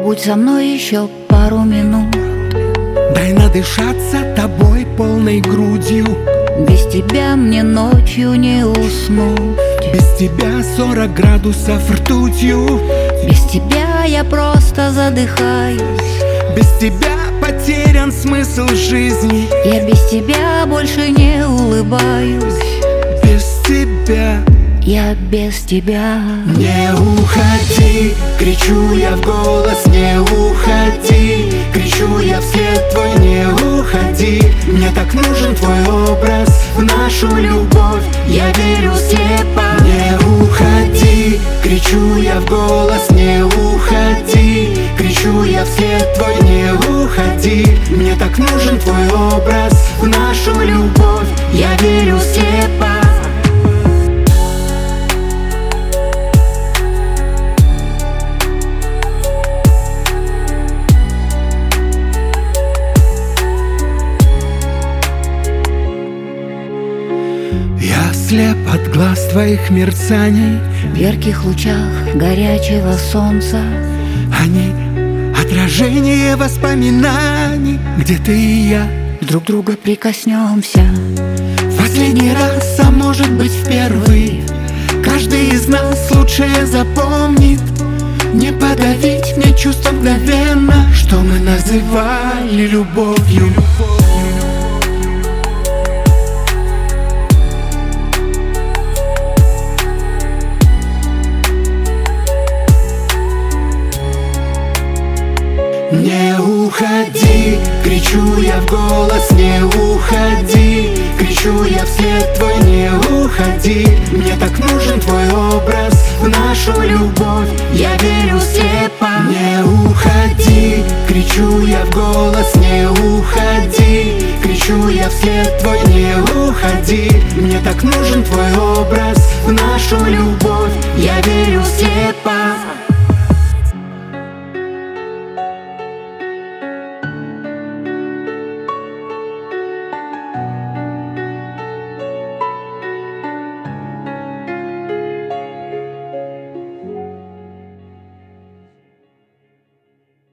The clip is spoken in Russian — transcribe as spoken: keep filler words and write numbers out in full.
Побудь со мной еще пару минут. Дай надышаться тобой полной грудью. Без тебя мне ночью не уснуть. Без тебя сорок градусов ртутью. Без тебя я просто задыхаюсь. Без тебя потерян смысл жизни. Я без тебя больше не улыбаюсь. Без тебя я без тебя. Не уходи, кричу я в голос, не уходи. Кричу я вслед твой, не уходи. Мне так нужен твой образ в нашу любовь, я верю слепо. Не уходи, кричу я в голос, не уходи. Кричу я вслед твой, не уходи. Мне так нужен твой образ в нашу любовь, я верю слепо. Я слеп от глаз твоих мерцаний. В ярких лучах горячего солнца Они отражение воспоминаний, где ты и я друг друга прикоснемся. В последний раз, а может быть в первый. Каждый из нас лучшее запомнит. Не подавить мне чувства мгновенно, что мы называли любовью. Не уходи, кричу я в голос, не уходи. Кричу я вслед твой, не уходи. Мне так нужен твой образ в нашу любовь, я верю слепо. Не уходи, кричу я в голос, не уходи. Кричу я вслед твой, не уходи. Мне так нужен твой образ в нашу любовь, я верю слепо.